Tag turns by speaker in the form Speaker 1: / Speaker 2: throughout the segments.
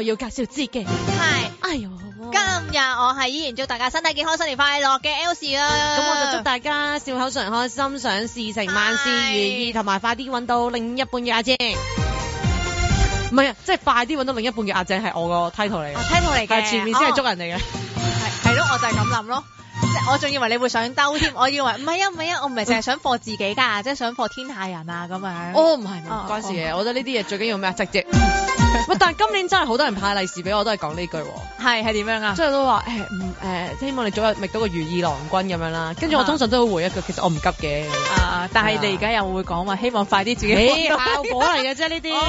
Speaker 1: 要介紹自己。
Speaker 2: 係，
Speaker 1: 哎呦，
Speaker 2: 今日我係依然祝大家身體健康、新年快樂嘅 Elsie 啦。
Speaker 1: 咁我就祝大家笑口常開，心想事成，萬事如意，同埋快啲揾到另一半嘅阿姐。唔係啊，即係快啲揾到另一半嘅阿姐係我個 title 嚟嘅
Speaker 2: ，title 嚟嘅，
Speaker 1: 係前面先係捉人嚟嘅。
Speaker 2: 係咯，我就係咁諗咯。即係我仲以為你會想兜添，我以為唔係啊，我唔係淨係想課自己㗎，即係想課天下人啊咁樣。
Speaker 1: 哦，唔係，唔關事嘅，我覺得呢啲嘢最緊要咩啊？直接。喂，但係今年真係好多人派利是俾我，都係講呢句喎。
Speaker 2: 係點樣啊？
Speaker 1: 即係都話希望你早日覓到個如意郎君咁樣啦。跟住我通常都會回一句，其實我唔急嘅。
Speaker 2: 但係你而家又會講話，希望快啲自己。
Speaker 1: 效果嚟嘅啫呢啲。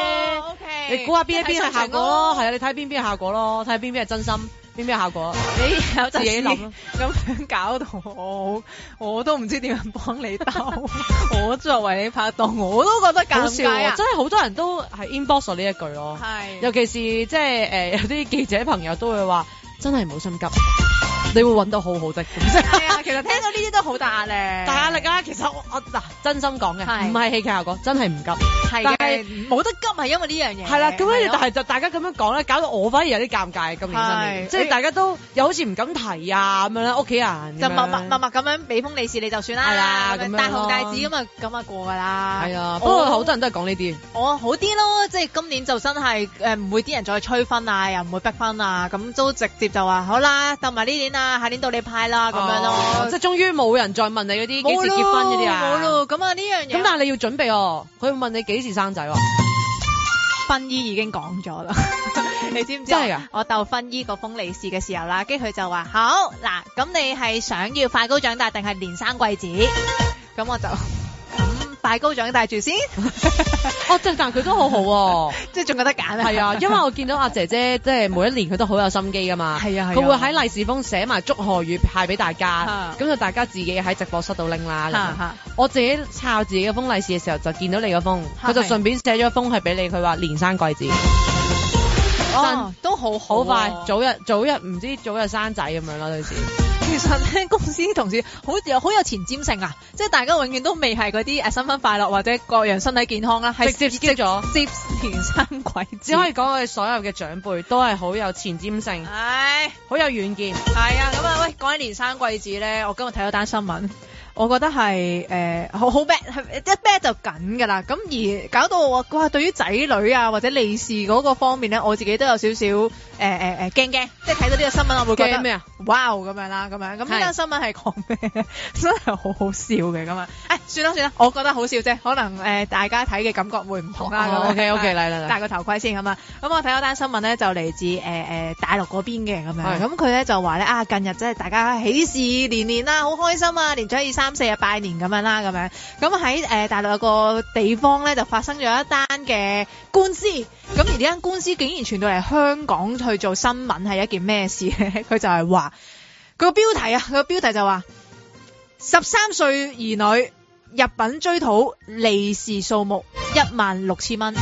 Speaker 2: OK。
Speaker 1: 你估下邊一邊係效果咯？係啊，你睇邊邊係效果咯？睇下邊邊係真心。邊邊效果？
Speaker 2: 你有
Speaker 1: 自己諗
Speaker 2: 咁樣搞到我都唔知點樣幫你兜。我作為你拍檔，我都覺得尷尬啊！
Speaker 1: 真係好多人都係 inbox 呢一句咯。係，尤其是即係有啲記者朋友都會話，真係唔好心急，你會揾到好好的。
Speaker 2: 係啊，其實聽到呢啲都好大壓力。大壓力啊！
Speaker 1: 其實我嗱真心講嘅，唔係戲劇效果，真係唔急。
Speaker 2: 係嘅，冇得急係因為呢樣嘢。係啦，
Speaker 1: 咁跟住但係就大家咁樣講咧，搞到我反而有啲尷尬。今年新年，即係大家都又好似唔敢提啊咁樣啦，屋企人
Speaker 2: 就默默咁樣俾封利是你就算啦。係啊，咁樣大紅大紫咁啊過㗎啦。係啊，不過
Speaker 1: 好多人都係講呢啲。
Speaker 2: 我好啲咯，即係今年就真係唔會啲人再催婚啊，又唔會逼婚啊，咁都直接就話好啦，鬥埋呢年啊，下年到你派啦咁樣咯。
Speaker 1: 即係終於冇人再問你嗰啲幾時結婚嗰啲啊。
Speaker 2: 冇咯，咁啊呢樣嘢。
Speaker 1: 咁但係你要準備哦，佢會問你幾時生仔喎。
Speaker 2: 婚姨已經講咗啦，你知唔知？
Speaker 1: 真係㗎！
Speaker 2: 我鬥婚姨嗰封利是嘅時候啦，跟住佢就話：好嗱，咁你係想要快高長大定係連生貴子？咁我就快高長大住先。
Speaker 1: 但係佢都好好喎，
Speaker 2: 即係仲有得揀啊！
Speaker 1: 係啊，因為我見到阿姐姐即係每一年佢都好有心機㗎嘛。係啊，佢會喺利是封寫埋祝賀語派俾大家，咁就大家自己喺直播室度拎啦。我自己抄自己嘅封利是嘅時候，就見到你嗰封，佢就順便寫咗封係俾你，佢話連生貴子。
Speaker 2: 都好
Speaker 1: 快，早日唔知早日生仔咁樣啦，類似。
Speaker 2: 其實咧，公司同事好有前瞻性啊！即係大家永遠都未係嗰啲新婚快樂或者各樣身體健康啦，係
Speaker 1: 直接咗
Speaker 2: 連生貴子。
Speaker 1: 只可以講我哋所有嘅長輩都係好有前瞻性，好有遠見。
Speaker 2: 係啊，咁啊，喂，講起連生貴子咧，我今日睇咗單新聞。我覺得係好 bad， 一 bad 就緊㗎啦。咁而搞到我哇，對於仔女啊或者利是嗰個方面咧，我自己都有少少驚，即係睇到呢個新聞我會覺得
Speaker 1: 咩啊？
Speaker 2: 哇咁樣啦，咁樣咁呢單新聞係講咩？真係好好笑嘅咁啊！算啦，我覺得好笑啫，可能大家睇嘅感覺會唔同啦。
Speaker 1: OK，嚟，
Speaker 2: 戴個頭盔先咁啊！咁我睇咗單新聞咧，就嚟自大陸嗰邊嘅咁樣。咁佢咧就話咧近日即係大家喜事連連啦，好開心啊！年初二三四日拜年咁樣啦，咁樣咁喺大陸有個地方咧就發生咗一單嘅官司，咁而呢間官司竟然傳到嚟香港去做新聞，係一件咩事咧？佢就係話個標題就話13歲兒女入稟追討利是數目16,000蚊。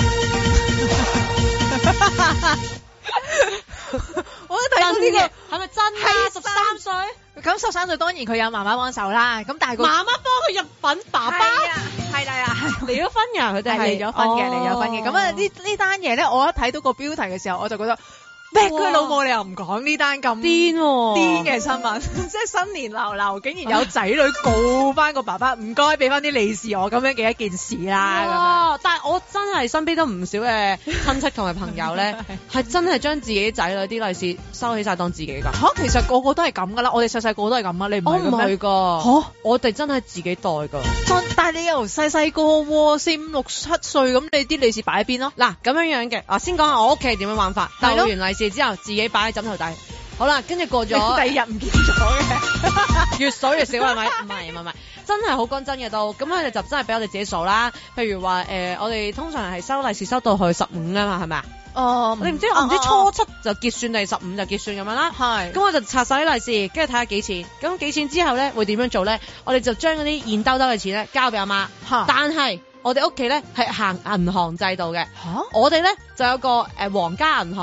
Speaker 2: 我都睇到呢個係咪真係13歲？咁13歲當然佢有媽媽幫手啦。咁但係媽媽幫佢入稟，爸爸係啦，
Speaker 1: 離咗婚㗎，佢哋係
Speaker 2: 離咗婚嘅。咁啊呢單嘢咧，我一睇到個標題嘅時候，我就覺得。咩？佢老母你又唔講呢單咁癲嘅新聞，即係新年流流，竟然有仔女告翻個爸爸，唔該俾翻啲利是我咁樣嘅一件事啦。
Speaker 1: 但係我真係身邊都唔少嘅親戚同埋朋友咧，係真係將自己仔女啲利是收起晒當自己㗎。
Speaker 2: 其實個個都係咁噶啦，我哋細細個都係咁啊，你唔係嘅咩？
Speaker 1: 我唔係㗎。我哋真係自己袋㗎。
Speaker 2: 但係你又細細個喎，4、5、6、7歲咁，你啲利是擺喺邊咯？
Speaker 1: 嗱咁樣嘅，先講下我屋企點樣玩法。鬥完利是之後，自己擺喺枕頭底。好啦，跟住過咗
Speaker 2: 第二日唔見咗嘅，
Speaker 1: 越數越少係咪？唔係，真係好講真嘅都。咁佢哋就真係俾我哋自己數啦。譬如話我哋通常係收利是收到去15㗎嘛，係咪啊？你唔知我唔知初7就結算定15就結算咁樣啦。係。咁我就拆晒啲利是，跟住睇下幾錢。咁幾錢之後咧會點樣做咧？我哋就將嗰啲現兜兜嘅錢咧交俾阿媽。但係我哋屋企咧係行銀行制度嘅。我哋咧就有個皇家銀行。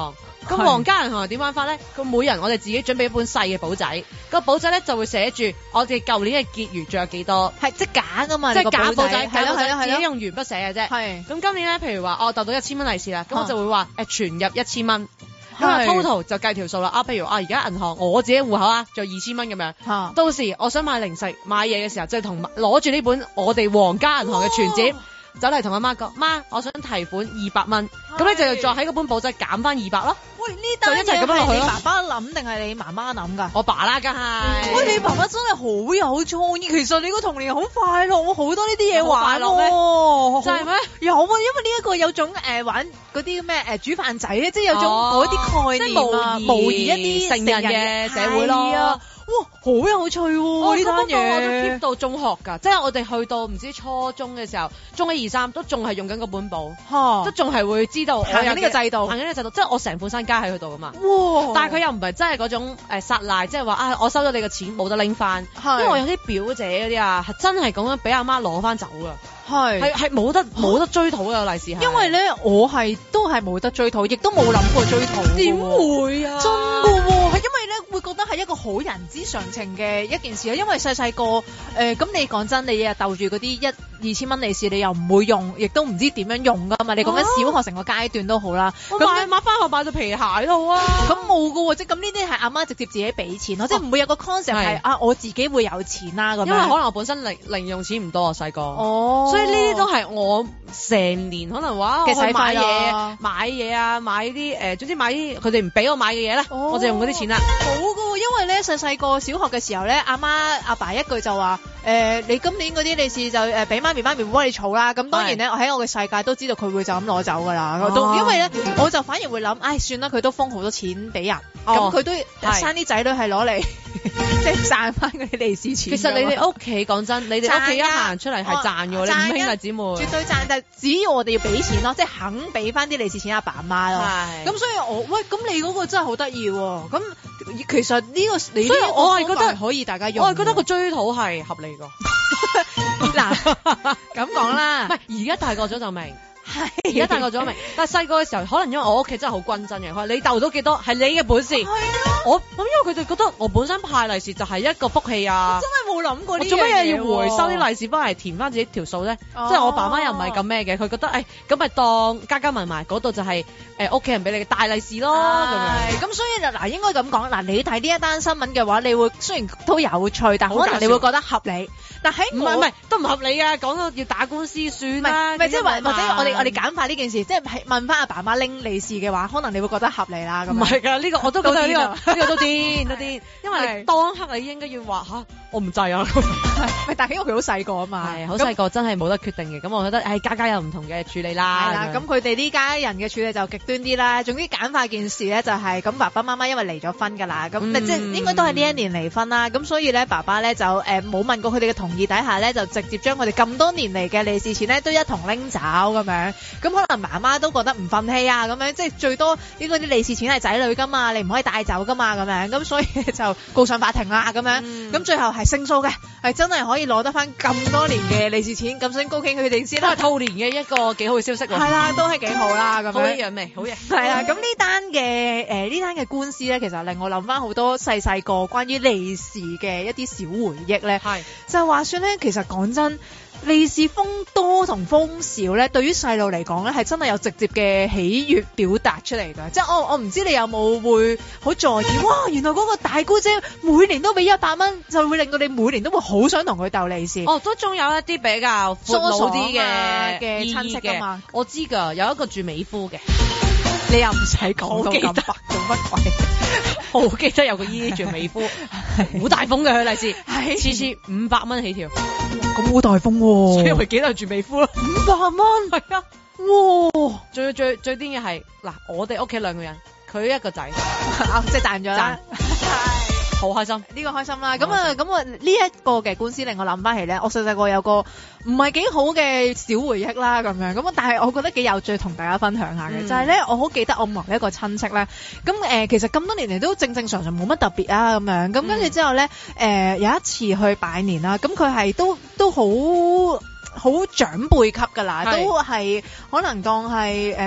Speaker 1: 咁皇家銀行係點玩法咧？佢每人我哋自己準備一本細嘅簿仔，個簿仔咧就會寫住我哋舊年嘅結餘仲有幾多，
Speaker 2: 係即係假噶嘛，
Speaker 1: 即係假簿仔，
Speaker 2: 係咯，
Speaker 1: 自己用鉛筆寫嘅啫。
Speaker 2: 係。
Speaker 1: 咁今年咧，譬如話我逗到1000蚊利是啦，咁我就會話存入1000蚊。咁啊 total 就計條數啦。譬如而家銀行我自己戶口啊，仲有2000蚊咁樣。到時我想買零食買嘢嘅時候，就係攞住呢本我哋皇家銀行嘅存折，走嚟同阿媽講，媽，我想提款200蚊。咁你就再喺嗰本簿仔減翻200咯。
Speaker 2: 喂，呢單嘢係你爸爸諗定係你媽媽諗㗎？
Speaker 1: 我爸啦，梗係。
Speaker 2: 喂，你爸爸真係好有創意。其實你個童年好快樂，我好多呢啲嘢玩喎。
Speaker 1: 真係咩？
Speaker 2: 有啊，因為呢一個有種玩嗰啲咩煮飯仔咧，即係有種嗰啲概念啊，模擬一啲成人嘅社會咯。哇，好有趣喎！呢單嘢
Speaker 1: 我都 keep 到中學㗎，即係我哋去到唔知初中嘅時候，中一二三都仲係用緊嗰本簿，都仲係會知道
Speaker 2: 行緊呢個制度，
Speaker 1: 即係我成副身家喺佢度㗎嘛。
Speaker 2: 哇！
Speaker 1: 但係佢又唔係真係嗰種撒賴，即係話我收咗你嘅錢冇得拎翻，因為我有啲表姐嗰啲啊，係真係咁樣俾阿媽攞翻走㗎。係冇得追討嘅利是係。
Speaker 2: 因為咧，我都係冇得追討，亦都冇諗過追討。
Speaker 1: 點會啊？
Speaker 2: 真㗎喎，係因為咧會覺得係一個好人之常情嘅一件事啊。因為細個咁你講真，你日日鬥住嗰啲1-2千蚊利是，你又唔會用，亦都唔知點樣用㗎嘛。你講緊小學成個階段都好啦。
Speaker 1: 咁買翻學買對皮鞋都好啊。
Speaker 2: 咁冇㗎喎，即係咁呢啲係阿媽直接自己俾錢咯，即係唔會有個 concept 係我自己會有錢啦咁樣。
Speaker 1: 因為可能我本身零用錢唔多啊，細個。所以呢啲都係我成年可能話我去買嘢啊，買啲總之買啲佢哋唔俾我買嘅嘢咧，我就用嗰啲錢啦。
Speaker 2: 好㗎喎，因為咧細個小學嘅時候咧，阿爸一句就話你今年嗰啲利是就俾媽咪會幫你儲啦。咁當然咧，我喺我嘅世界都知道佢會就咁攞走㗎啦。因為咧，我就反而會諗，算啦，佢都封好多錢俾人，咁佢都生啲仔女係攞嚟即係賺翻嗰啲利是錢。
Speaker 1: 其實你哋屋企講真，你哋屋企一行出嚟係賺㗎喎，你5兄弟姊妹
Speaker 2: 絕對賺，但係只要我哋要俾錢咯，即係肯俾翻啲利是錢阿爸阿媽咯。咁所以咁你嗰個真係好得意喎。咁其實呢個所以我係覺得可以大家用。
Speaker 1: 我係覺得個追討係合理㗎。
Speaker 2: 嗱，咁講啦，
Speaker 1: 唔係而家大個咗就明。而家大個咗明，但係細個嘅時候，可能因為我屋企真係好均真嘅，佢話你鬥到幾多係你嘅本事。我咁因為佢哋覺得我本身派利是就係一個福氣啊。
Speaker 2: 真係冇諗過呢樣嘢。
Speaker 1: 我做乜嘢要回收啲利是翻嚟填翻自己條數咧？即係我爸媽又唔係咁咩嘅，佢覺得咁咪當加埋嗰度就係屋企人俾你嘅大利是咯。
Speaker 2: 咁所以嗱應該咁講嗱，你睇呢一單新聞嘅話，你會雖然都有趣，但可能你會覺得合理。但係
Speaker 1: 唔係都唔合理㗎，講到要打官司算啦。
Speaker 2: 唔係即係或者我哋簡化呢件事，即係問翻阿爸媽拎利是嘅話，可能你會覺得合理啦。咁
Speaker 1: 唔係㗎，呢個我都覺得呢個都癲，因為你當刻你應該要話我唔制啊。
Speaker 2: 但係因為佢好細個啊嘛，
Speaker 1: 好細個真係冇得決定嘅。咁我覺得家有唔同嘅處理啦。
Speaker 2: 係啦，咁佢哋呢家人嘅處理就極端啲啦。總之簡化件事咧就係咁，爸爸媽媽因為離咗婚㗎啦，咁即係應該都係呢一年離婚啦。咁所以咧爸爸咧就冇問過佢哋嘅同意底下咧，就直接將佢哋咁多年嚟嘅利是錢咧都一同拎走咁樣。咁可能媽媽都覺得唔憤氣啊，咁樣即係最多呢個啲利是錢係仔女㗎嘛，你唔可以帶走㗎嘛咁樣。咁所以就告上法庭啦咁樣。咁最後係勝訴嘅，係真係可以攞得翻咁多年嘅利是錢，咁先高興佢哋先啦。
Speaker 1: 都係兔年嘅一個幾好嘅消息喎。
Speaker 2: 係啦，都係幾好啦咁樣。
Speaker 1: 好一樣味，好嘢。
Speaker 2: 係啦，咁呢單嘅官司咧，其實令我諗翻好多細個關於利是嘅一啲小回憶咧。係就話說咧，其實講真。利是封多同封少咧，對於細路嚟講咧，係真係有直接嘅喜悅表達出嚟㗎。即係我唔知你有冇會好在意？哇！原來嗰個大姑姐每年都俾100蚊，就會令到你每年都會好想同佢鬥利是。
Speaker 1: 都仲有一啲比較疏啲嘅
Speaker 2: 親戚㗎嘛。
Speaker 1: 我知㗎，有一個住美孚嘅，
Speaker 2: 你又唔使講到咁白，做乜鬼？
Speaker 1: 好記得有個姨住美孚，好大封嘅佢利是，次次500蚊起跳。
Speaker 2: 咁好大封喎，
Speaker 1: 所以咪記得住美孚咯
Speaker 2: ，500蚊
Speaker 1: 係啊，哇！最癲嘅係嗱，我哋屋企2個人，佢一個仔，
Speaker 2: 即係賺咗啦，
Speaker 1: 好開心，
Speaker 2: 呢個開心啦。咁啊呢一個嘅官司令我諗翻起咧，我細個有個唔係幾好嘅小回憶啦，咁樣咁但係我覺得幾有趣，同大家分享下嘅，就係咧，我好記得我某一個親戚咧，咁其實咁多年嚟都正常冇乜特別啊，咁樣咁跟住之後咧，有一次去拜年啦，咁佢係都好長輩級㗎啦，都係可能當係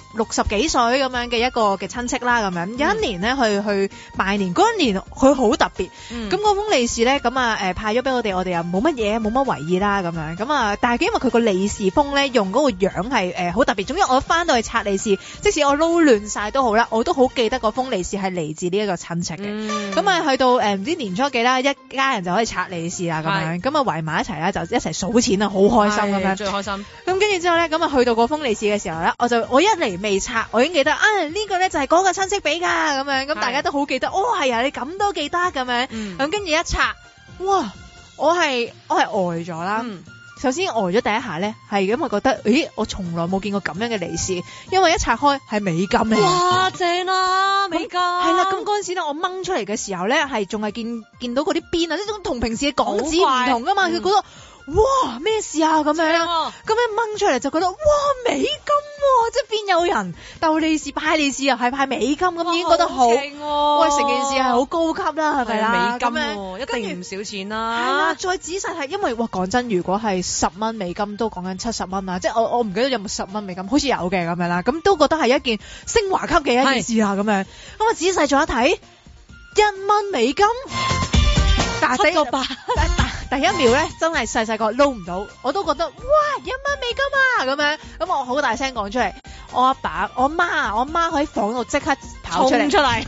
Speaker 2: 60幾歲咁樣嘅一個嘅親戚啦，咁樣有一年咧去拜年，嗰一年佢好特別，咁嗰封利是咧咁派咗俾我哋又冇乜嘢，冇乜為意啦咁樣，咁但係因為佢個利是封咧用嗰個樣係好特別，總之我翻到去拆利是，即使我撈亂晒都好啦，我都好記得嗰封利是係嚟自呢一個親戚嘅，咁去到唔知年初幾啦，一家人就可以拆利是啦咁樣，咁圍埋一齊啦，就一齊數錢啊，好開心咁樣，最開心。咁跟住之後咧，咁去到嗰封利是嘅時候咧，我一嚟未拆，我已經記得呢個咧就係嗰個親戚俾噶咁樣，咁大家都好記得，係啊，你咁都記得咁樣，咁跟住一拆，哇，我係呆咗啦。首先呆咗第一下咧，係因為覺得，我從來冇見過咁樣嘅利是，因為一拆開係美金嚟。哇，正啦，美金。係啦，咁嗰陣時咧，我掹出嚟嘅時候咧，係仲係見到嗰啲邊啊，呢種同平時嘅港紙唔同噶嘛，佢覺得。哇，咩事啊咁樣，咁樣掹出嚟就覺得哇，美金喎，即係邊有人鬥利是派利是又係派美金咁，已經覺得好，喂，成件事係好高級啦，係咪啦？美金喎，一定唔少錢啦。係啦，再仔細係因為講真，如果係10蚊美金都講緊70蚊啊，即係我唔記得有冇10蚊美金，好似有嘅咁樣啦，咁都覺得係一件升華級嘅一件事啊咁樣。咁我仔細咗一睇，1蚊美金，但係7個8。第一秒咧，真係細個撈唔到，我都覺得哇，1蚊美金啊咁樣，咁我好大聲講出嚟，我阿爸、我媽喺房度即刻跑出嚟，1蚊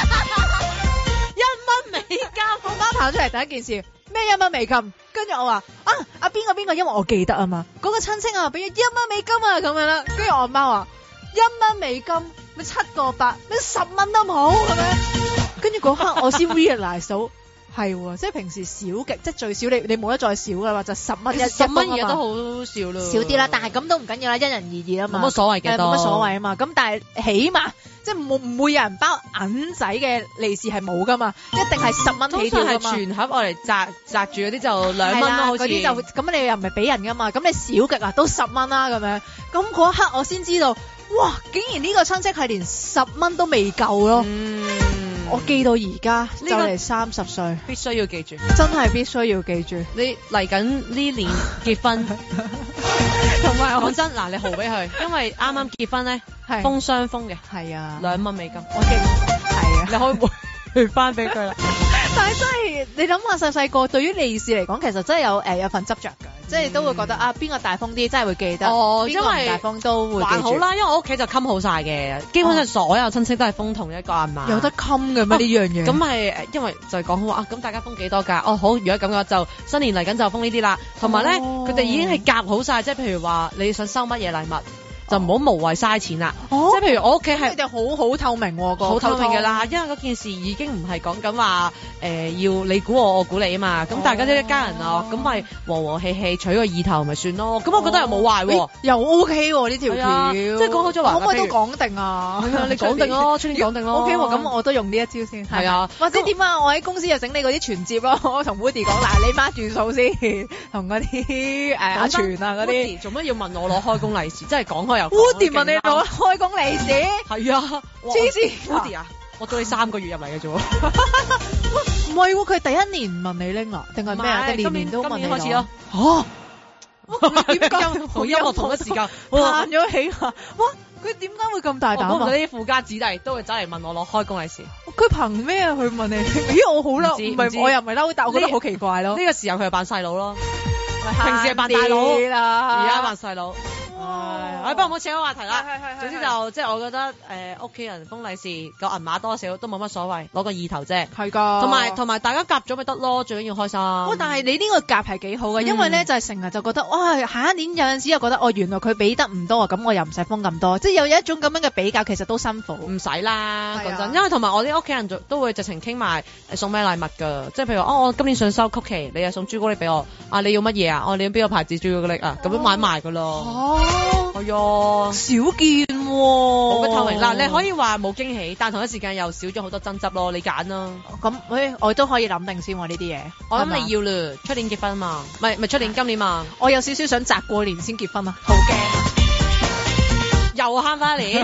Speaker 2: 美金，我媽跑出嚟第一件事咩1蚊美金，跟住我話邊個，因為我記得啊嘛，嗰個親戚啊俾咗1蚊美金啊咁樣啦，跟住我阿媽話1蚊美金咩7個8咩10蚊都冇咁樣，跟住嗰刻我先 realize 到。係喎，即係平時少極，即係最少你冇得再少噶啦，就10蚊10蚊嘢都好少咯，少啲啦，但係咁都唔緊要啦，因人而異啊嘛，冇乜所謂嘅，冇乜所謂啊嘛，咁但係起碼即係唔會有人包銀仔嘅利是係冇噶嘛，一定係10蚊起跳噶嘛，通常係全盒我嚟擲住嗰啲就2蚊咯，好似嗰啲就咁你又唔係俾人噶嘛，咁你少極啊都10蚊啦咁樣，咁嗰一刻我先知道，哇！竟然呢個親戚係連10蚊都未夠咯。我記到而家就嚟30歲，必須要記住，真係必須要記住。你嚟緊呢年結婚，同埋講真嗱，你豪俾佢，因為啱啱結婚咧，封雙封嘅，係啊，2蚊美金，我記係啊，你可以回翻俾佢啦。但係真係你諗下細個對於利是嚟講，其實真係有份執着㗎。即係都會覺得邊個大風啲，真係會記得。邊個唔大風都會記住。還好啦，因為我屋企就冚好晒嘅，基本上所有親戚都係封同一個銀碼。有得冚嘅咩呢樣嘢？咁係因為就係講好話咁大家封幾多㗎？好，如果咁嘅就新年嚟緊就封呢啲啦。同埋咧，佢哋已經係夾好晒，即係譬如話你想收乜嘢禮物。就唔好無謂嘥錢啦，即係譬如我屋企係，佢哋好透明喎，好透明嘅啦，因為嗰件事已經唔係講緊話要你估我估你啊嘛，咁大家都一家人啊，咁咪和和氣氣取個意頭咪算咯，咁我覺得又冇壞喎，又 OK 喎呢條橋，即係講好咗話，可唔可以都講定啊？係啊，你講定咯，出年講定咯 OK 喎，咁我都用呢一招先，係啊，或者點啊？我喺公司就整你嗰啲存摺咯，我同 Woody 講嗱，你孖住數先，同嗰啲阿全啊嗰啲，做乜要問我攞開工利是？即係講開。Woody 問你攞開工利是？係啊，黐線 Woody 啊，我到你3個月入嚟嘅啫喎，唔係喎，佢第一年問你拎啊，定係咩啊？年年都問你開始咯。嚇？點解同音樂同一時間彈咗起啊？哇！佢點解會咁大膽啊？嗰啲富家子弟都會走嚟問我攞開工利是。佢憑咩去問你？咦，我好嬲，唔係我又唔係嬲，但我覺得好奇怪咯。呢個時候佢係扮細佬咯，平時係扮大佬，而家扮細佬。不過唔好扯開話題啦。總之就即係我覺得屋企人封利是個銀碼多少都冇乜所謂，攞個意頭啫。係㗎。同埋大家夾咗咪得咯，最緊要開心。但係你呢個夾係幾好嘅，因為咧就係成日就覺得哇，下一年有陣時又覺得原來佢俾得唔多啊，咁我又唔使封咁多，即係有一種咁樣嘅比較，其實都辛苦。唔使啦，講真，因為同埋我啲屋企人都會直情傾埋送咩禮物㗎，即係譬如我今年想收曲奇，你又送朱古力俾我，你要乜嘢啊？你要邊個牌子朱古力啊？咁樣買埋㗎咯。係啊，少見喎，冇乜透明嗱，你可以話冇驚喜，但同一時間又少咗好多爭執咯，你揀啦。咁我都可以諗定先喎呢啲嘢。我諗你要啦，出年結婚嘛，唔係出年今年嘛。我有少少想擇過年先結婚啊，好驚啊，又慳翻年。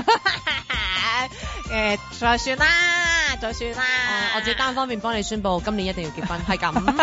Speaker 2: 再算啦。我自己單方面幫你宣佈，今年一定要結婚，係咁。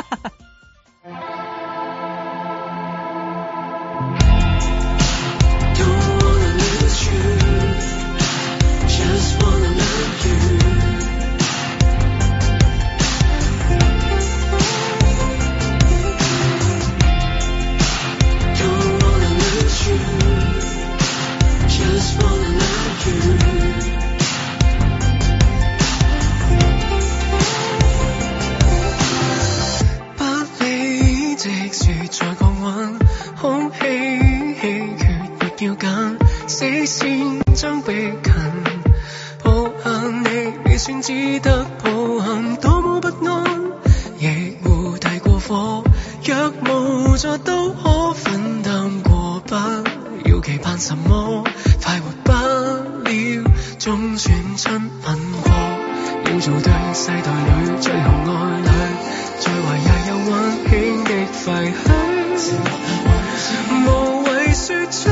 Speaker 3: 火，若無助都可分擔過，不要期盼什麼，快活不了，中轉親吻過，要做對世代裏最後愛侶，在懷也有溫馨的廢墟，無謂說出，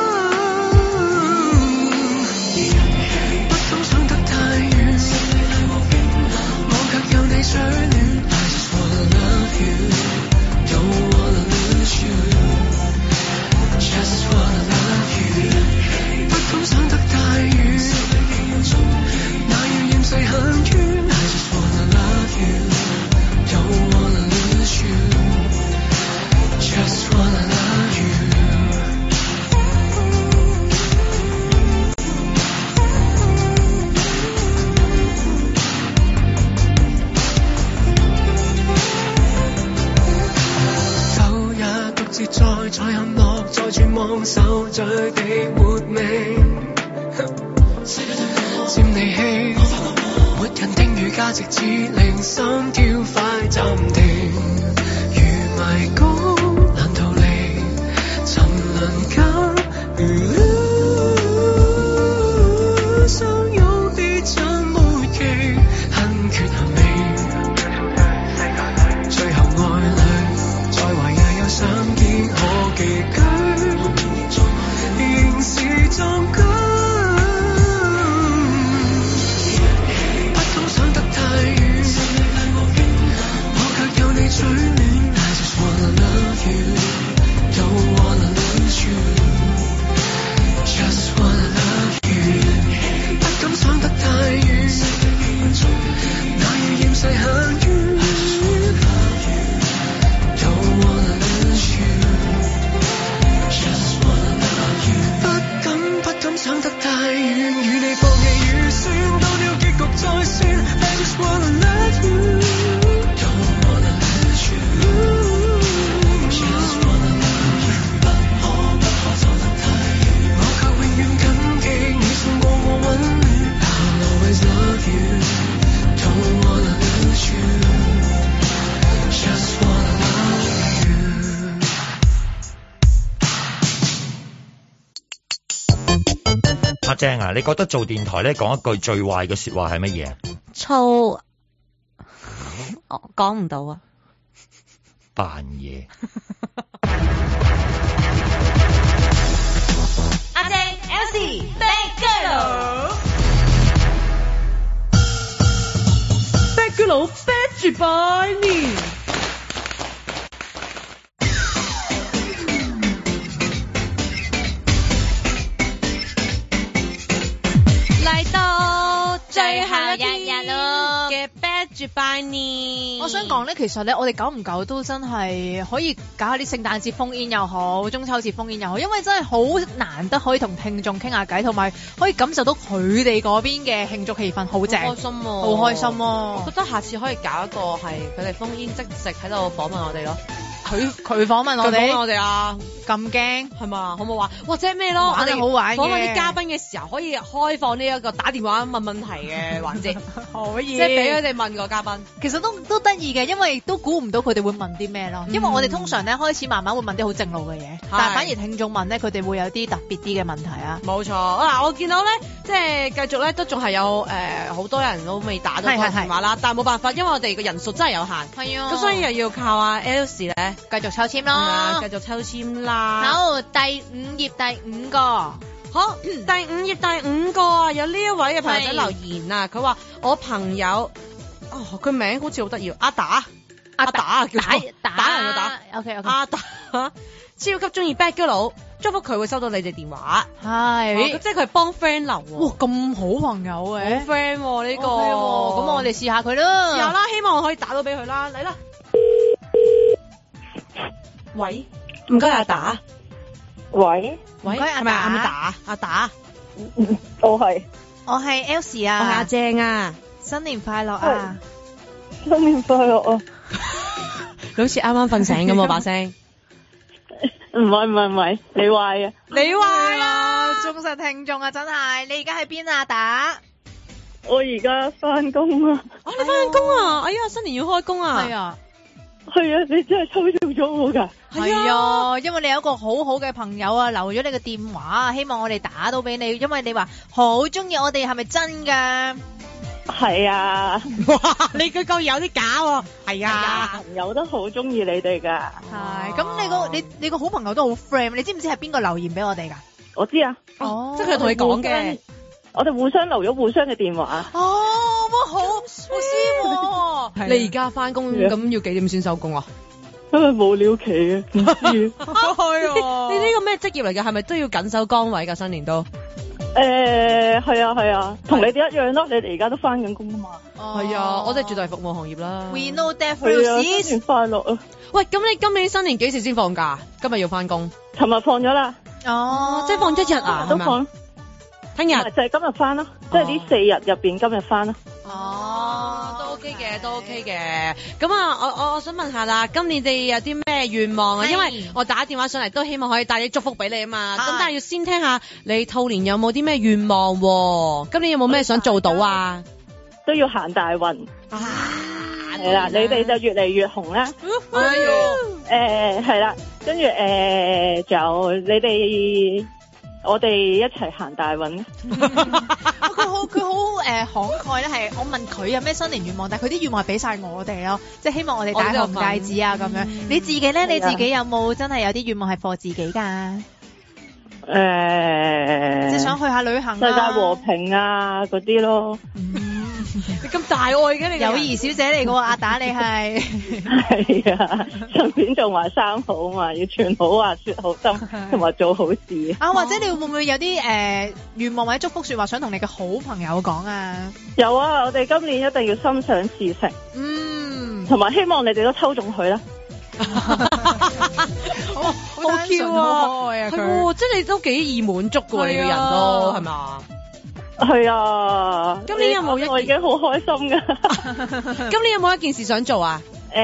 Speaker 3: 不敢想得太遠，我卻有你取暖。Don't wanna lose you, just wanna love you. 不敢想得太遠，那要厭世很遠。I just wanna love you, don't wanna lose you, just wanna love you.在陷落，在絕望受罪地活命，漸離棄，沒人定語價值指令，心跳快暫停，如迷宮難逃離，沉淪間，相擁的真沒期，恨缺憾美，最後愛侶，在懷也有相見。我寄居，仍是壯舉，不敢想得太遠，我卻有你取暖。I just wanna love you, don't wanna lose you, just wanna love you. 不敢想得太遠，那要厭世很遠。Don't wanna lose you。不敢想得太遠，與你放棄預算，到了結局再算。I just wanna love you, don't wanna lose you, just wanna love you。不可走得太遠，我卻永遠緊記你送過我溫暖。I'll always love you, don't wanna lose you, just wanna love you。
Speaker 4: 阿正啊，你覺得做電台咧講一句最壞嘅說話係乜嘢？
Speaker 1: 粗，我講唔到啊。
Speaker 4: 扮嘢。
Speaker 2: 阿正 Elsie Bad Girl，
Speaker 1: Bad Girl Bad 住拜年。嚟到最後一日咯嘅 Bad 住拜年。
Speaker 2: 我想講咧，其實咧，我哋久唔久都真係可以搞下啲聖誕節烽煙又好，中秋節烽煙又好，因為真係好難得可以同聽眾傾下偈，同埋可以感受到佢哋嗰邊嘅慶祝氣氛，好正，
Speaker 1: 好開心喎，
Speaker 2: 好開心喎。
Speaker 1: 我覺得下次可以搞一個係佢哋烽煙即席喺度訪問我哋咯。
Speaker 2: 佢訪問我哋，
Speaker 1: 訪問我哋啊，
Speaker 2: 咁驚
Speaker 1: 係嘛？好唔好玩？或者咩咯？
Speaker 2: 玩得好玩嘅。
Speaker 1: 訪問啲嘉賓嘅時候可以開放呢一個打電話問問題嘅環節，
Speaker 2: 可以，
Speaker 1: 即係俾佢哋問個嘉賓。
Speaker 2: 其實都得意嘅，因為都估唔到佢哋會問啲咩咯。因為我哋通常咧開始慢慢會問啲好正路嘅嘢，但係反而聽眾問咧，佢哋會有啲特別啲嘅問題啊。
Speaker 1: 冇錯，嗱我見到咧，即係繼續咧都仲係有好多人都未打到個電話啦，但係冇辦法，因為我哋個人數真係有限，係啊，咁所以又要靠阿 Elsie 咧
Speaker 2: 繼續抽籤咯，
Speaker 1: 繼續抽籤啦。
Speaker 2: 好，第5頁第5個，
Speaker 1: 好，第5頁第5個啊，有呢一位嘅朋友仔留言啊，佢話我朋友，佢名好似好得意，阿達叫打人個打
Speaker 2: ，OK，
Speaker 1: 阿達超級中意 Bad Girl 佬，祝福佢會收到你哋電話，
Speaker 2: 係，
Speaker 1: 即係佢係幫 friend 留喎，
Speaker 2: 哇咁好朋友嘅，
Speaker 1: 好 friend 喎呢個，
Speaker 2: 咁我哋試下佢啦，
Speaker 1: 試下啦，希望我可以打到俾佢啦，嚟啦，喂，唔該阿達，
Speaker 5: 喂，
Speaker 1: 係咪阿達？
Speaker 5: 我係
Speaker 2: Elsie 啊，
Speaker 1: 我係阿正啊，
Speaker 2: 新年快樂啊！
Speaker 5: 新年快樂啊！
Speaker 1: 好似啱啱瞓醒咁啊把聲，
Speaker 5: 唔係，你壞啊！
Speaker 1: 你壞啊！
Speaker 2: 忠實聽眾啊，真係！你而家喺邊啊？打
Speaker 5: 我而家翻工啊！
Speaker 1: 你翻工啊？哎呀，新年要開工啊！
Speaker 2: 係啊！
Speaker 5: 係啊，你真係抽中咗我㗎。
Speaker 2: 係啊，因為你有一個好好嘅朋友啊，留咗你嘅電話，希望我哋打到俾你，因為你話好中意我哋，係咪真㗎？
Speaker 5: 係啊，
Speaker 1: 哇！你句句有啲假喎。係啊，
Speaker 5: 朋友都好中意你哋㗎。
Speaker 2: 係，咁你個好朋友都好 friend，你知唔知係邊個留言俾我哋㗎？
Speaker 5: 我知啊。
Speaker 2: 哦，
Speaker 1: 即係佢同你講嘅。
Speaker 5: 我哋互相留咗互相嘅電話。
Speaker 2: 哦，哇，好斯喎！
Speaker 1: 你而家返工咁要幾點先收工啊？
Speaker 5: 因為冇了期啊，唔知。
Speaker 1: 你呢個咩職業嚟嘅？係咪都要緊守崗位㗎？新年都？
Speaker 5: 係啊，同你哋一樣咯。你哋而家都返緊工啊嘛。
Speaker 1: 係啊，我哋絕對係服務行業啦。
Speaker 2: We know that
Speaker 5: 係啊，
Speaker 2: feels
Speaker 5: 新年快樂啊！
Speaker 1: 喂，咁你今年新年幾時先放假？今日要返工？
Speaker 5: 尋日放咗啦。
Speaker 2: 哦，
Speaker 1: 即係放一日啊？
Speaker 5: 都放。
Speaker 1: 聽日
Speaker 5: 就係今日返咯，即係呢4日入邊今日返咯。
Speaker 1: 哦，都 OK 嘅，都 OK 嘅。咁啊，我想問下啦，今年你有啲咩願望啊？因為我打電話上嚟都希望可以帶啲祝福俾你啊嘛。咁但係要先聽下你兔年有冇啲咩願望喎？今年有冇咩想做到啊？
Speaker 5: 都要行大運。係啦，你哋就越嚟越紅啦。係啦，跟住仲有你哋。我哋一齊行大運。
Speaker 2: 佢好慷慨咧，係我問佢有咩新年願望，但係佢啲願望係俾晒我哋咯，即係希望我哋戴紅戒指啊咁樣。你自己咧，你自己有冇真係有啲願望係 for 自己㗎？即係想去下旅行啊，
Speaker 5: 世界和平啊嗰啲咯。
Speaker 1: 你咁大愛嘅你
Speaker 2: 友誼小姐嚟嘅喎，阿打你係。
Speaker 5: 係啊，順便做埋生好啊嘛，要傳好話說好心，同埋做好事。
Speaker 2: 啊，或者你會唔會有啲願望或者祝福說話想同你嘅好朋友講啊？
Speaker 5: 有啊，我哋今年一定要心想事成。同埋希望你哋都抽中佢啦。
Speaker 2: 好 Q 啊，
Speaker 1: 係喎，即係你都幾易滿足㗎，你個人都係嘛？
Speaker 5: 係啊，
Speaker 1: 今年有冇
Speaker 5: 我已經好開心㗎。
Speaker 1: 今年有冇一件事想做啊？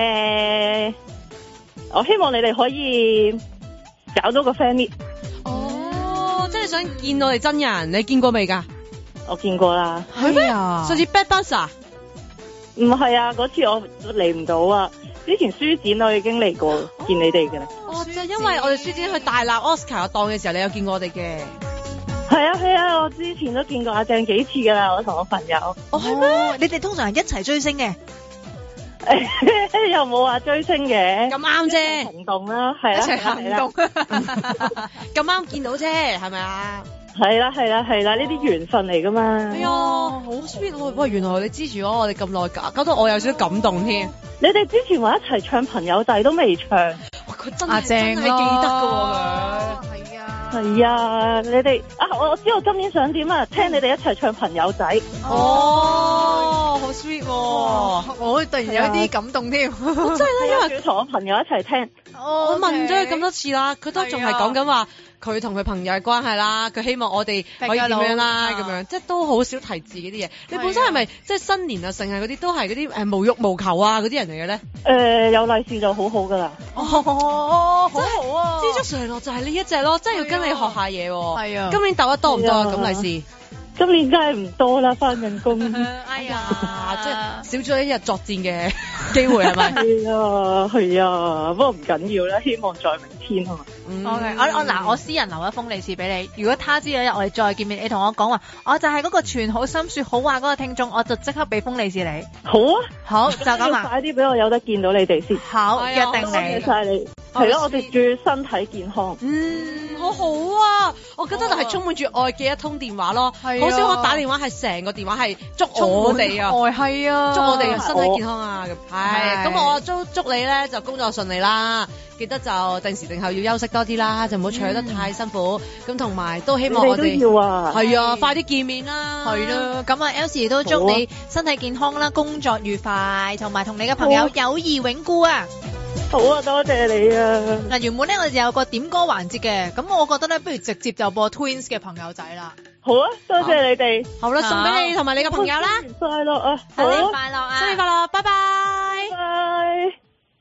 Speaker 5: 我希望你哋可以搞到個 fan meet。
Speaker 1: 哦，即係想見到你真人，你見過未㗎？
Speaker 5: 我見過啦。
Speaker 1: 係咩？上次 Bad Buzz 啊？
Speaker 5: 唔係啊，嗰次我嚟唔到啊。之前書展我已經嚟過見你哋嘅啦。
Speaker 1: 哦，就係因為我哋書展去大鬧 Oscar 檔嘅時候，你有見過我哋嘅？
Speaker 5: 係啊，我之前都見過阿鄭幾次噶啦，我同我朋友。
Speaker 2: 哦，係咩？你哋通常係一齊追星嘅？
Speaker 5: 又冇話追星嘅。
Speaker 1: 咁啱啫。
Speaker 5: 行動啦，係啊，
Speaker 2: 一齊行動。
Speaker 1: 咁啱見到啫，係咪啊？
Speaker 5: 係啦，呢啲緣分嚟噶嘛。
Speaker 1: 哎呀，好 sweet 喎！喂，原來你支持咗我哋咁耐，搞到我有少少感動添。
Speaker 5: 你哋之前話一齊唱朋友仔都未唱。
Speaker 1: 哇，佢真係記得㗎喎。
Speaker 5: 係啊，你哋我知道今年想點啊，聽你哋一齊唱朋友仔。
Speaker 1: 哦，好 sweet 喎！
Speaker 2: 我突然有啲感動添。
Speaker 1: 真係啦，因為
Speaker 5: 要同我朋友一齊聽。
Speaker 1: 我問咗佢咁多次啦，佢都仲係講緊話佢同佢朋友嘅關係啦，佢希望我哋可以點樣啦咁樣，即係都好少提自己啲嘢。你本身係咪即係新年啊，成日嗰啲都係嗰啲無欲無求啊嗰啲人嚟嘅咧？
Speaker 5: 有利是就好好噶啦。
Speaker 2: 哦，好好啊！
Speaker 1: 知足常樂就係呢一隻咯，真係要跟你學下嘢喎。
Speaker 2: 係啊，
Speaker 1: 今年鬥得多唔多啊？咁利是？
Speaker 5: 今年梗係唔多啦，返緊工。
Speaker 2: 哎呀，
Speaker 1: 即係少咗一日作戰嘅機會係咪？
Speaker 5: 係啊，不過唔緊要啦，希望在明天啊嘛。
Speaker 2: OK，我私人留一封利是俾你。如果他朝有一日我哋再見面，你同我講話，我就係嗰個傳好心說好話嗰個聽眾，我就即刻俾封利是你。
Speaker 5: 好啊，
Speaker 2: 好就咁啦。
Speaker 5: 快啲俾我有得見到你哋先。
Speaker 2: 好，約定你。
Speaker 5: 多謝晒你。係咯，我哋祝身體健康。
Speaker 1: 好好啊！我覺得就係充滿住愛嘅一通電話咯。好少我打電話係成個電話係祝我哋啊，
Speaker 2: 係啊，
Speaker 1: 祝我哋身體健康啊咁。係，咁我祝你咧就工作順利啦。記得就定時定候要休息多啲啦，就唔好搶得太辛苦。咁同埋都希望我哋
Speaker 5: 都要啊，
Speaker 1: 係啊，快啲見面啦。
Speaker 2: 係啦，咁啊 Elsie 都祝你身體健康啦，工作愉快，同埋同你嘅朋友友誼永固啊！
Speaker 5: 好啊，多謝你啊！
Speaker 2: 嗱，原本咧我哋有個點歌環節嘅，咁我覺得咧不如直接就播 Twins 嘅朋友仔啦。
Speaker 5: 好啊，多謝你哋。
Speaker 1: 好啦，送俾你同埋你嘅朋友啦。
Speaker 5: 新年快樂啊！
Speaker 2: 新年快樂啊！
Speaker 1: 新年快樂，拜拜。
Speaker 5: 拜。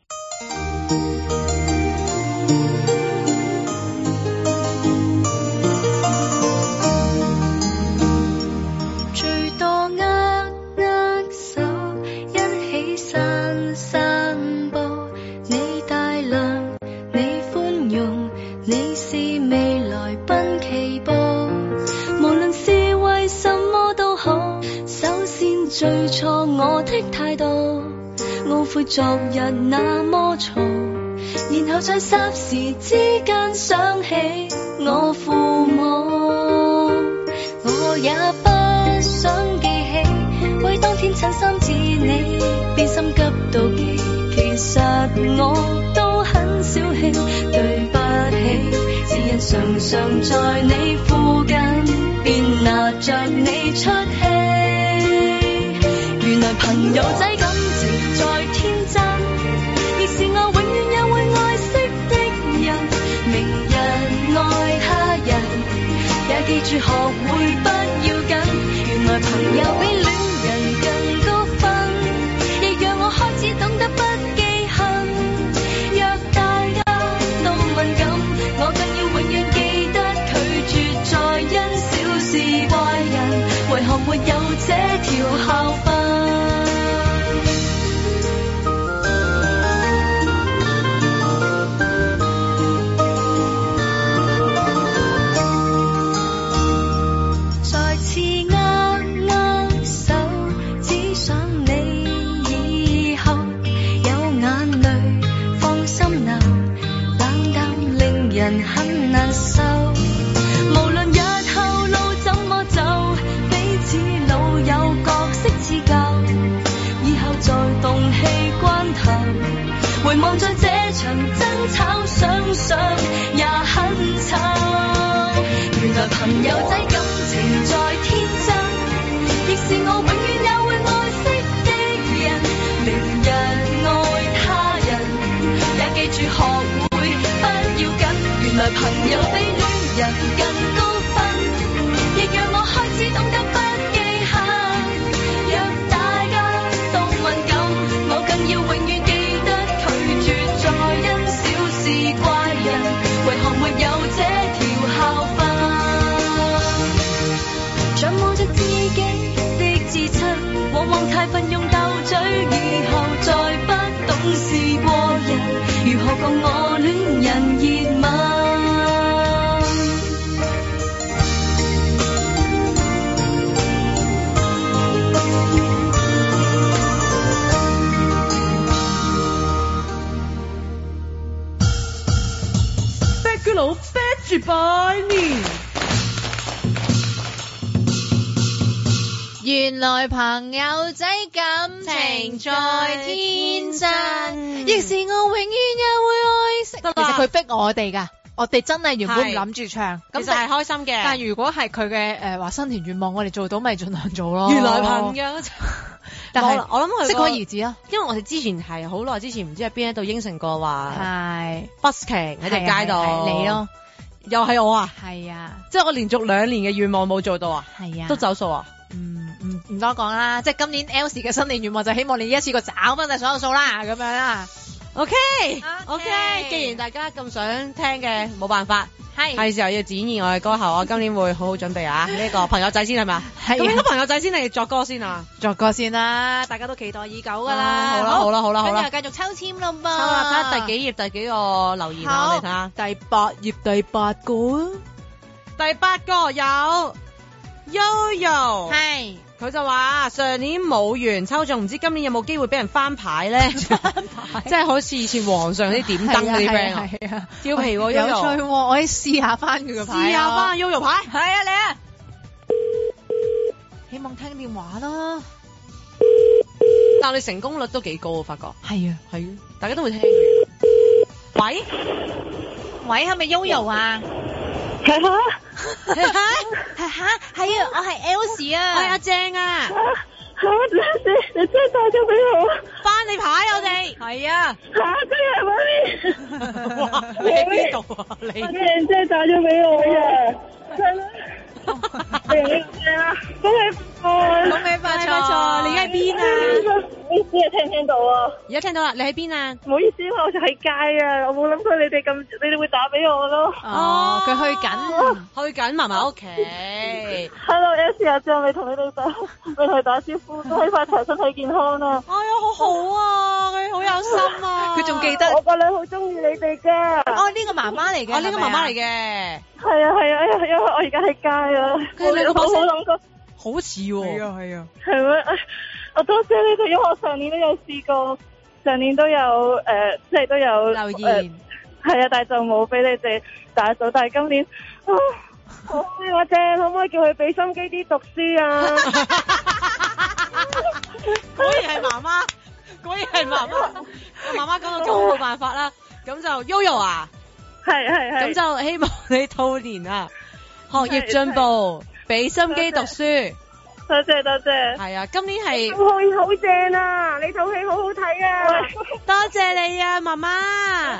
Speaker 6: 最多握手，一起散散步， 悔昨日那麼嘈，然後在霎時之間想起我父母，我也不想記起，為當天襯衫似你，便心急妒忌，其實我都很小氣，對不起，是因常常在你附近，便拿着你出氣，原來朋友仔感情再天真，亦是我永遠也會愛惜的人，明日愛他人，也記住學會不要緊，原來朋友比戀人更高分，亦讓我開始懂得不記恨，若大家都敏感，我更要永遠記得拒絕再因小事怪人，為何沒有這條校訓。人很難受，無論日後路怎麼走，彼此老友角色似舊，以後在動氣關頭，回望在這場爭吵，想想也很醜。原來朋友仔感情再天真，亦是我永遠也會愛惜的人，明日愛他人，也記住學會不要緊，原來朋友比戀人更高分，亦讓我開始懂得不記恨，若大家都敏感，我更要永遠記得拒絕再因小事怪人，為何沒有這條校訓，像冒着自己的自親，往往太奮勇鬥嘴，以後再不懂事過人，如何共我戀人熱吻。
Speaker 1: 老啤住拜年，
Speaker 2: 原來朋友仔感情在天真，亦是我永遠也會愛惜。其實佢逼我哋㗎，我哋真係原本唔諗住唱，
Speaker 1: 咁就係開心嘅。
Speaker 2: 但係如果係佢嘅話新年願望，我哋做到咪盡量做咯。
Speaker 1: 原來朋友，但係我諗佢
Speaker 2: 適可而止啊。
Speaker 1: 因為我哋之前係好耐之前，唔知喺邊一度應承過話
Speaker 2: 係
Speaker 1: busking 喺條街度，
Speaker 2: 你咯，
Speaker 1: 又係我啊，
Speaker 2: 係啊，
Speaker 1: 即係我連續2年嘅願望冇做到啊，
Speaker 2: 係啊，
Speaker 1: 都走數啊。
Speaker 2: 唔多講啦，即係今年 L 嘅新年願望就希望你一次過找翻晒所有數啦，咁樣啦。
Speaker 1: OK，既然大家咁想聽嘅，冇辦法，係時候要展現我嘅歌喉，我今年會好好準備啊！呢個朋友仔先係咪？係咁，應該朋友仔先嚟作歌先啊！
Speaker 2: 作歌先啦，大家都期待已久㗎啦。
Speaker 1: 好啦，
Speaker 2: 跟住繼續抽籤咯噃。
Speaker 1: 抽啦，睇下第幾頁第幾個留言啊！我哋睇下
Speaker 2: 第8頁第8個啊，
Speaker 1: 第8個有 Yoyo
Speaker 2: 係。
Speaker 1: 佢就話上年冇完抽中，唔知今年有冇機會俾人翻牌咧？翻牌，即係好似以前皇上啲點燈嗰啲 friend 啊，係啊，調皮喎，
Speaker 2: 有趣喎，我可以試下翻佢個牌，
Speaker 1: 試下翻 Yoyo 牌，
Speaker 2: 係啊，你啊，希望聽電話啦。
Speaker 1: 但係你成功率都幾高，我發覺
Speaker 2: 係啊，
Speaker 1: 大家都會聽嘅。喂，
Speaker 2: 係咪 Yoyo 啊？
Speaker 5: 係啊，
Speaker 2: 係啊，我係 Elsie 啊，
Speaker 1: 我係阿正啊，
Speaker 5: 你真係帶咗俾我，
Speaker 1: 翻你牌我哋，係啊，
Speaker 5: 真係媽咪，
Speaker 1: 哇，你喺邊度啊？你
Speaker 5: 真係帶咗俾我嘅，係啦，恭喜發財，
Speaker 1: 你而家喺邊啊？
Speaker 5: 唔好意思啊，聽唔聽到啊？
Speaker 1: 而家聽到啦，你喺邊啊？
Speaker 5: 唔好意思，我就喺街啊，我冇諗過你哋會打俾我咯。
Speaker 2: 哦，佢去緊
Speaker 1: 嫲嫲屋企。
Speaker 5: Hello，S 阿張，未同你打招呼，恭喜發財，身體健康啊！
Speaker 1: 哎呀，好好啊，佢好有心啊，
Speaker 2: 佢仲記得
Speaker 5: 我個女好中意你哋㗎。
Speaker 2: 哦，呢個媽媽嚟嘅，
Speaker 1: 呢個媽媽嚟嘅。
Speaker 5: 係啊，因為我而家喺街啊，我好諗過，
Speaker 1: 好似喎。係啊。
Speaker 5: 係咩？我多謝你哋，因為我上年都有試過上年都有即係都有
Speaker 2: 留言。
Speaker 5: 係啊，但係就冇俾你哋打到。但係今年，我姐可唔可以叫佢俾心機啲讀書啊？
Speaker 1: 果然係媽媽，果然係媽媽。媽媽講到咁冇辦法啦，咁就 Yoyo 啊，
Speaker 5: 係。
Speaker 1: 咁就希望你兔年啊，學業進步，俾心機讀書。
Speaker 5: 多謝多謝。
Speaker 1: 係啊，今年係
Speaker 5: 套戲好正啊！你套戲好好睇啊！
Speaker 1: 多謝你啊，媽媽。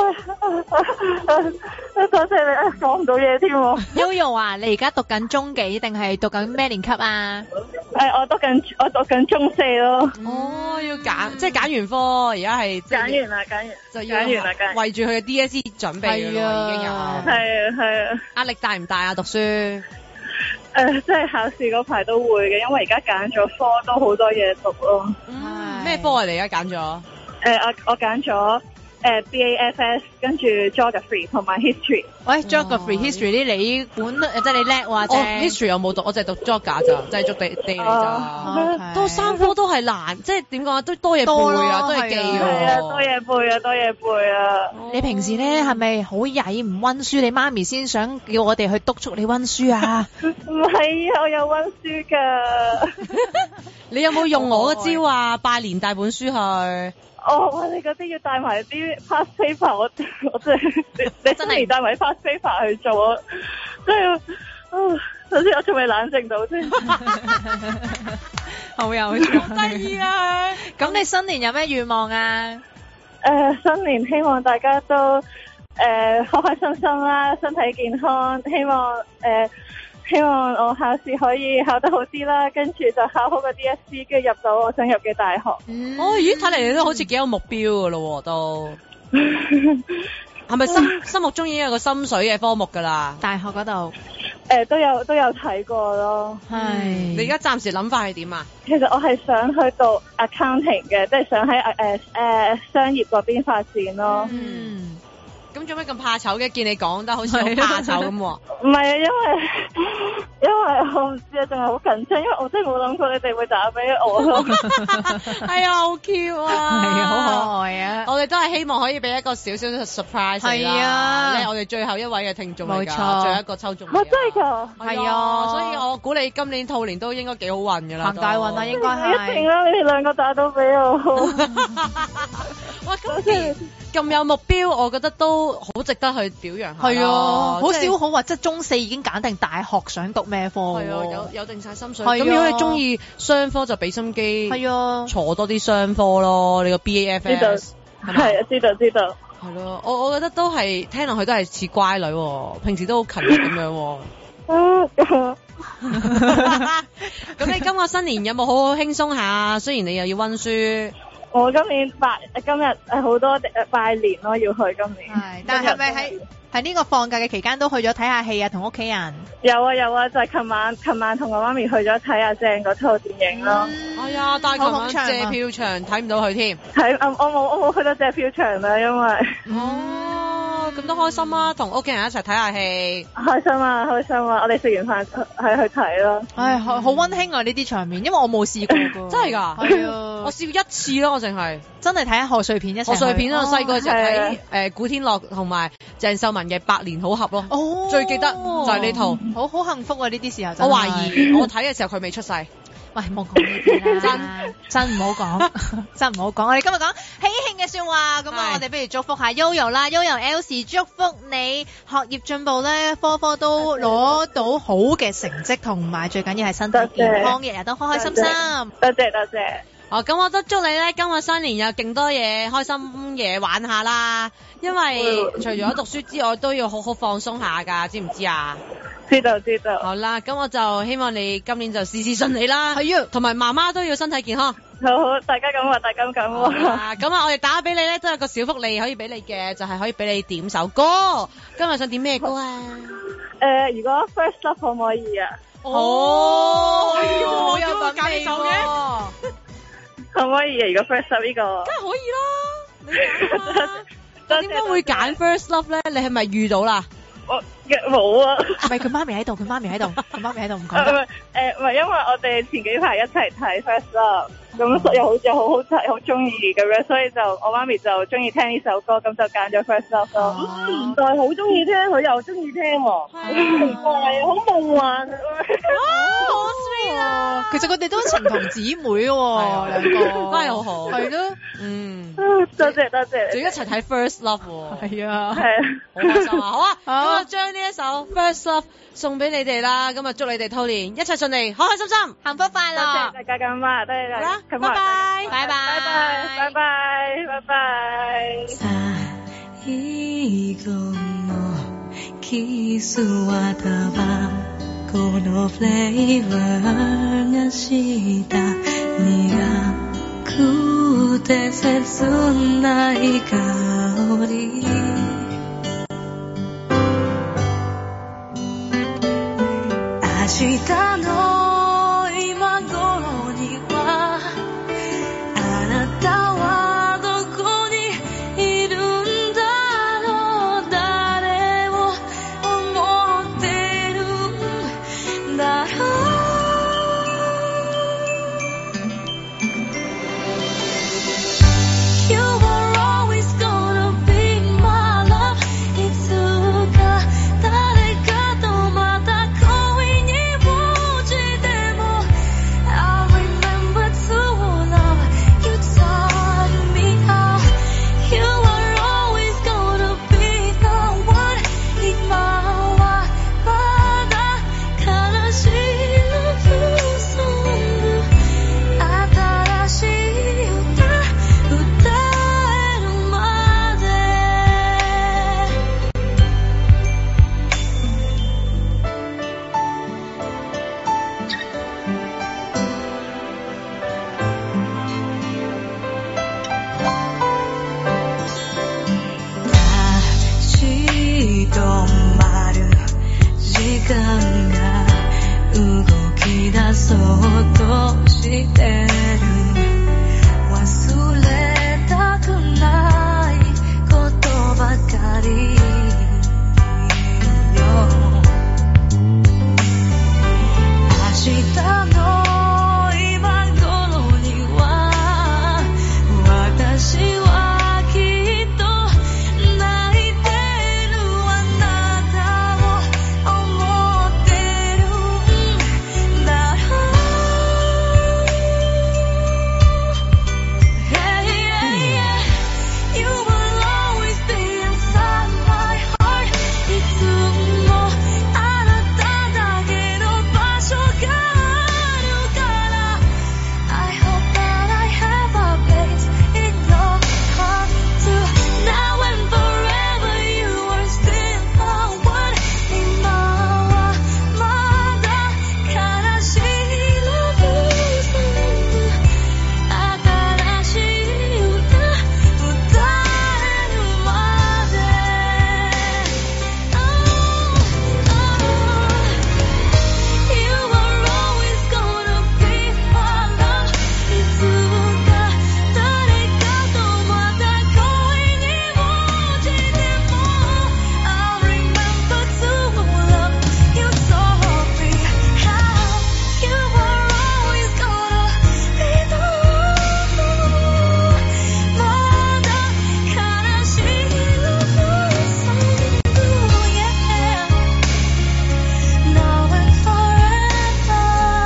Speaker 5: 多謝你，講唔到嘢添喎。
Speaker 2: Yoyo 啊，你而家讀緊中幾定係讀緊咩年級啊？
Speaker 5: 我讀緊中四咯。
Speaker 1: 哦，要揀，即係揀完科，而家係
Speaker 5: 揀完啦，
Speaker 1: 就要
Speaker 5: 揀完啦，
Speaker 1: 為住佢嘅 DSE 準備㗎咯，已經有。
Speaker 5: 係啊。
Speaker 1: 壓力大唔大啊？讀書？
Speaker 5: 即係考試嗰排都會嘅，因為而家揀咗科都好多嘢讀咯。
Speaker 1: 咩科啊？你而家揀咗？
Speaker 5: 我揀咗BAFS， 跟住 Geography 同埋 History。
Speaker 2: 喂，Geography、History 啲你本即係你叻喎，啫。
Speaker 1: History 我冇讀，我淨係讀 Geog 咋，就係讀地理咋。都三科都係難，即係點講啊？都多嘢背啊，都係記喎。
Speaker 5: 係啊，多嘢背啊！
Speaker 2: 你平時咧係咪好曳唔温書？你媽咪先想叫我哋去督促你温書啊？
Speaker 5: 唔係啊，我有温書㗎。
Speaker 1: 你有冇用我嘅招啊？拜年帶本書去。
Speaker 5: 你嗰啲要帶埋啲 past paper， 我真係你真係帶埋 past paper 去做，真係首先我仲未冷靜到先。
Speaker 2: 好有趣，
Speaker 1: 好得意啊！
Speaker 2: 咁你新年有咩願望啊？
Speaker 5: 新年希望大家都開開心心啦，身體健康。希望我考試可以考得好啲啦，跟住就考好個 DSE， 跟住入到我想入嘅大學。
Speaker 1: 咦，睇嚟你都好似幾有目標噶咯，都係咪心目中已經有個心水嘅科目噶啦？
Speaker 2: 大學嗰度
Speaker 5: 都有睇過咯。
Speaker 2: 係
Speaker 1: 你而家暫時諗法係點啊？
Speaker 5: 其實我係想去讀 accounting 嘅，即係想喺商業嗰邊發展咯。
Speaker 1: 咁做咩咁怕醜嘅？見你講得好似好怕醜咁喎。
Speaker 5: 唔係啊，因為我唔知啊，仲係好緊張，因為我真係冇諗過你哋會打俾我咯。
Speaker 1: 係啊，好 Q 啊，
Speaker 2: 係啊，好可愛啊！
Speaker 1: 我哋都係希望可以俾一個少少嘅 surprise
Speaker 2: 係啊，
Speaker 1: 你係我哋最後一位嘅聽眾嚟㗎，
Speaker 2: 冇錯，
Speaker 1: 最後一個抽中。
Speaker 5: 真係㗎，
Speaker 1: 係啊，所以我估你今年兔年都應該幾好運㗎啦，
Speaker 2: 行大運啊，應該係。
Speaker 5: 一定啦，你哋兩個打到俾我。
Speaker 1: 哇，咁有目標，我覺得都好值得去表揚下。
Speaker 2: 係啊，好少好話即係中四已經揀定大學想讀咩科。
Speaker 1: 係啊，有定晒心水。咁如果你中意商科就俾心機。
Speaker 2: 係啊，
Speaker 1: 坐多啲商科咯，你個 BAFS
Speaker 5: 係啊，知道。
Speaker 1: 係咯，我覺得都係聽落去都係似乖女，平時都好勤力咁樣。咁你今個新年有冇好好輕鬆下？雖然你又要溫書。
Speaker 5: 我今日好多拜年咯，要去今年。
Speaker 2: 係，但係咪喺呢個放假嘅期間都去咗睇下戲啊，同屋企人？
Speaker 5: 有啊，就係琴晚同我媽咪去咗睇阿正嗰套電影咯。
Speaker 1: 哎呀，但係琴晚借票場睇唔到佢添。
Speaker 5: 我冇去到借票場啦，因為。
Speaker 1: 咁都開心啊！同屋企人一齊睇下戲，
Speaker 5: 開心啊！我哋食完飯去睇咯。
Speaker 2: 唉，好溫馨啊！呢啲場面，因為我冇試過㗎。
Speaker 1: 真係㗎？係啊，我試過一次咯，我淨係真係睇下賀歲片一齊。賀歲片啊，細個就睇古天樂同埋鄭秀文嘅《百年好合》咯。哦，最記得就係呢套。好幸福啊！呢啲時候，我懷疑我睇嘅時候佢未出世。喂，冇講呢啲啦，真唔好講，真唔好講。我哋今日講喜慶嘅說話，咁我哋不如祝福下 Yoyo 啦 ，Yoyo Elsie 祝福你學業進步咧，科科都攞到好嘅成績，同埋最緊要係身體健康，日日都開開心心。多謝。哦，咁我都祝你咧，今個新年有勁多嘢開心嘢玩下啦。因為除咗讀書之外，都要好好放鬆下㗎，知唔知啊？知道。好啦，咁我就希望你今年就事事順利啦。係啊，同埋媽媽都要身體健康。好，大家咁話，咁啊，我哋打俾你咧，都有個小福利可以俾你嘅，就係可以俾你點首歌。今日想點咩歌啊？如果 First Love 可唔可以啊？哦，我有份揀呢首嘅。可唔可以啊？如果 First Love 呢個，梗係可以啦。你揀啊！點解會揀 First Love 咧？你係咪遇到啦？
Speaker 5: 我冇啊。
Speaker 2: 唔係佢媽咪喺度，佢媽咪喺度，佢媽咪喺度唔講
Speaker 5: 唔係唔係，因為我哋前幾排一齊睇 First Love， 咁又好睇，好中意咁樣，所以就我媽咪就中意聽呢首歌，咁就揀咗 First Love 咯。
Speaker 7: 唔代好中意聽，佢又中意聽喎，好奇怪，好夢幻。
Speaker 2: 好 sweet 啊！其實佢哋都情同姊妹喎，兩個
Speaker 1: 關係好好。
Speaker 2: 係咯，
Speaker 5: 多謝多謝，
Speaker 1: 仲一齊睇 First Love 喎。
Speaker 2: 係啊，
Speaker 5: 係啊，
Speaker 1: 好開心啊！好啊，
Speaker 2: 好
Speaker 1: 咁啊將呢一首 First Love 送俾你哋啦，咁啊祝你哋兔年一切順利，開開心心，幸福快
Speaker 5: 多謝
Speaker 1: 樂。
Speaker 5: 大家咁話，多謝大家，
Speaker 1: 拜拜，拜拜，
Speaker 5: 拜拜，拜拜。
Speaker 6: 最後のキスはタバコのフレーバーがした苦くて切ない香り明日の今頃にはあなたはどこにいるんだろう誰を思ってるんだろうYou are always gonna be my love いつか誰かとまた恋に落ちても I remember to love You taught me how You are always gonna be the one 今はまだ悲しい Love song 新しい歌歌えるまで立ち止まる時間が動き出そうとしてる忘れたくないことばかりよ明日の今頃には私はきっと泣いてるあなたを思ってるんだろう Yeah, yeah, yeah You will always be inside my heart いつもあなただけの場所があるから I hope that I have a place in your heart too Now and forever you are still the one 今はまだ悲しい Love song 新しい歌歌えるまで You are always gonna be my love いつか誰かとまた恋に落ちても I remember to love You taught me how You are always gonna be the one まだ悲しい Love song Yeah Now and forever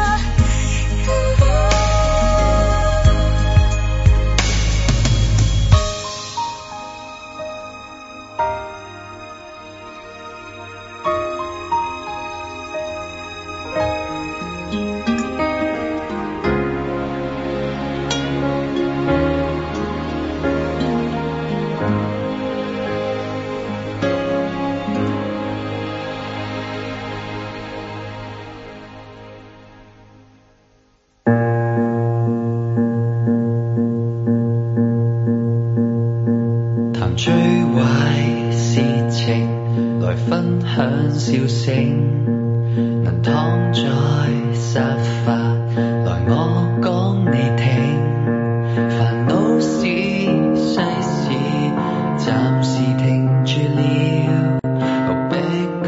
Speaker 3: 談最壞事情來分享笑聲，能躺在沙發來我講你聽，煩惱事世事暫時停住了，逃避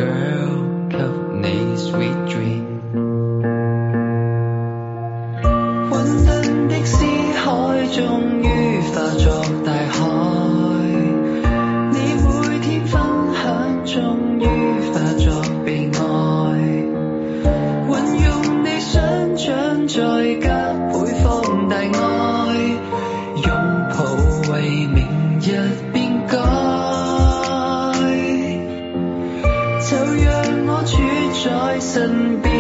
Speaker 3: 身邊。